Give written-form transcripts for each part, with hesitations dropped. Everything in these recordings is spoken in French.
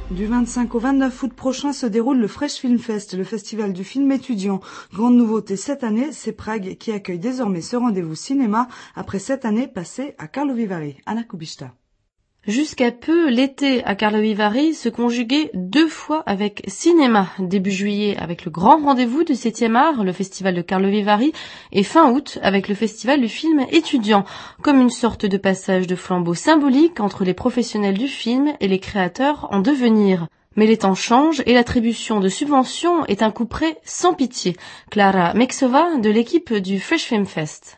Du 25 au 29 août prochain se déroule le Fresh Film Fest, le festival du film étudiant. Grande nouveauté cette année, c'est Prague qui accueille désormais ce rendez-vous cinéma après 7 années passées à Karlovy Vary. Anna Kubishta. Jusqu'à peu, l'été à Karlovy Vary se conjuguait 2 fois avec cinéma. Début juillet avec le grand rendez-vous du 7e art, le festival de Karlovy Vary, et fin août avec le festival du film étudiant, comme une sorte de passage de flambeau symbolique entre les professionnels du film et les créateurs en devenir. Mais les temps changent et l'attribution de subventions est un couperet sans pitié. Klára Mexová de l'équipe du Fresh Film Fest.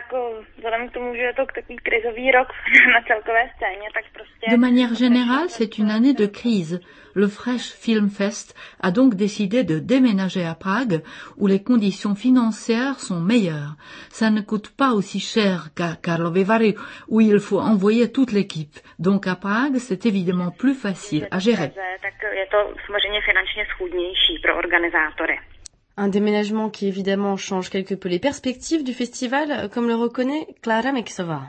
De manière générale, c'est une année de crise. Le Fresh Film Fest a donc décidé de déménager à Prague, où les conditions financières sont meilleures. Ça ne coûte pas aussi cher qu'à Karlovy Vary, où il faut envoyer toute l'équipe. Donc à Prague, c'est évidemment plus facile à gérer. Un déménagement qui évidemment change quelque peu les perspectives du festival, comme le reconnaît Klára Mexová.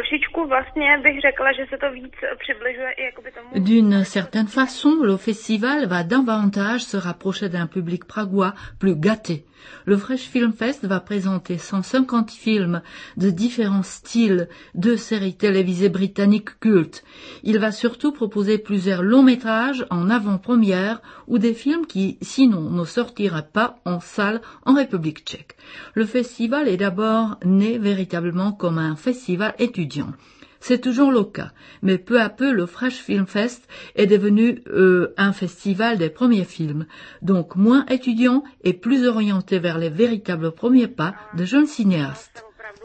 D'une certaine façon, le festival va davantage se rapprocher d'un public pragois plus gâté. Le Fresh Film Fest va présenter 150 films de différents styles, 2 séries télévisées britanniques cultes. Il va surtout proposer plusieurs longs métrages en avant-première ou des films qui, sinon, ne sortiraient pas en salle en République tchèque. Le festival est d'abord né véritablement comme un festival étudiant. C'est toujours le cas, mais peu à peu, le Fresh Film Fest est devenu un festival des premiers films, donc moins étudiant et plus orienté vers les véritables premiers pas de jeunes cinéastes.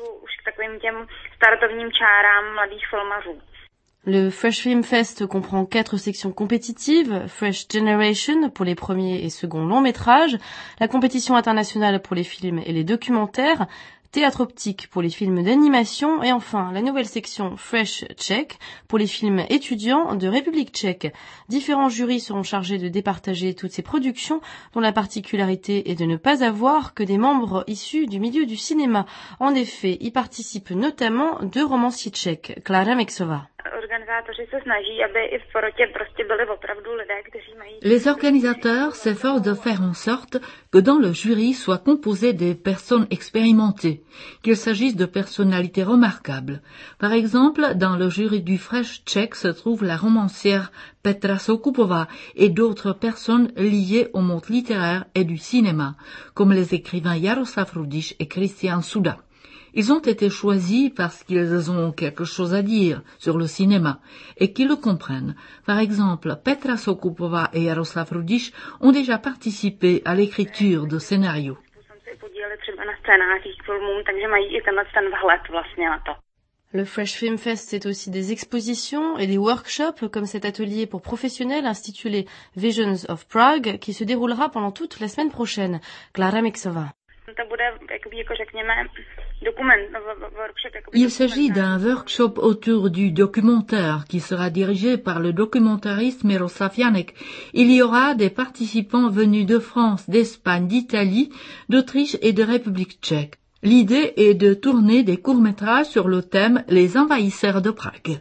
Le Fresh Film Fest comprend 4 sections compétitives, Fresh Generation pour les premiers et seconds longs métrages, la compétition internationale pour les films et les documentaires, Théâtre optique pour les films d'animation et enfin la nouvelle section Fresh Czech pour les films étudiants de République tchèque. Différents jurys seront chargés de départager toutes ces productions dont la particularité est de ne pas avoir que des membres issus du milieu du cinéma. En effet, y participent notamment 2 romanciers tchèques, Klára Mexová. Les organisateurs s'efforcent de faire en sorte que dans le jury soient composées des personnes expérimentées, qu'il s'agisse de personnalités remarquables. Par exemple, dans le jury du Fresh Czech se trouve la romancière Petra Sokupová et d'autres personnes liées au monde littéraire et du cinéma, comme les écrivains Jaroslav Rudiš et Christian Suda. Ils ont été choisis parce qu'ils ont quelque chose à dire sur le cinéma et qu'ils le comprennent. Par exemple, Petra Sokupová et Jaroslav Rudiš ont déjà participé à l'écriture de scénarios. Le Fresh Film Fest, c'est aussi des expositions et des workshops comme cet atelier pour professionnels intitulé Visions of Prague qui se déroulera pendant toute la semaine prochaine. Klára Mexová. Il s'agit d'un workshop autour du documentaire qui sera dirigé par le documentariste Miroslav Janek. Il y aura des participants venus de France, d'Espagne, d'Italie, d'Autriche et de République tchèque. L'idée est de tourner des courts-métrages sur le thème Les envahisseurs de Prague.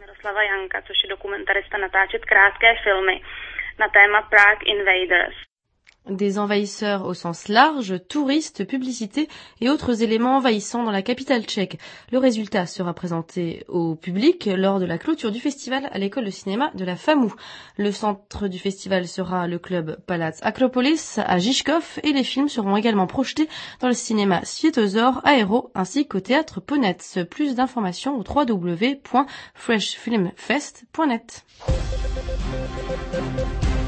Des envahisseurs au sens large, touristes, publicités et autres éléments envahissants dans la capitale tchèque. Le résultat sera présenté au public lors de la clôture du festival à l'école de cinéma de la FAMU. Le centre du festival sera le club Palace Acropolis à Žižkov et les films seront également projetés dans le cinéma Svietozor à Hérault ainsi qu'au théâtre Ponetz. Plus d'informations au www.freshfilmfest.net.